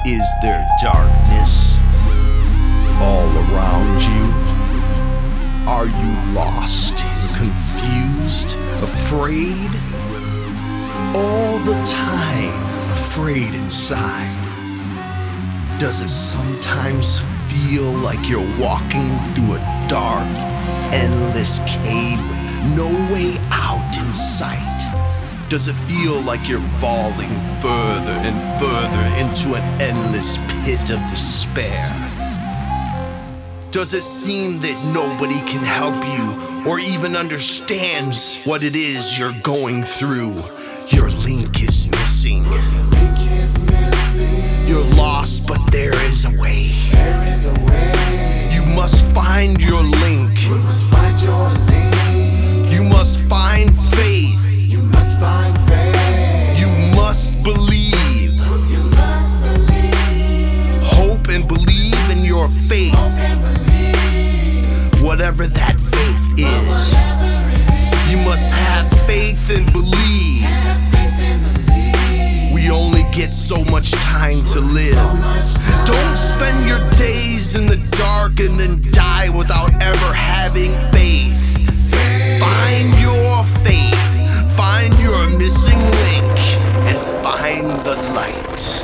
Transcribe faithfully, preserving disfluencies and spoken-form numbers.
Is there darkness all around you? Are you lost, confused, afraid? All the time, afraid inside. Does it sometimes feel like you're walking through a dark, endless cave with no way out in sight? Does it feel like you're falling further and further into an endless pit of despair? Does it seem that nobody can help you or even understands what it is you're going through? Your link is missing. You're lost, but there is a way. You must find your link. You must find faith. You must find faith. You must believe. You must believe. Hope and believe in your faith. Hope and believe. Whatever that faith is, you must have faith and believe. Have faith and believe. We only get so much time to live. So much time. Don't spend your days in the dark and then die without ever having faith. Find your faith. Find your missing link and find the light.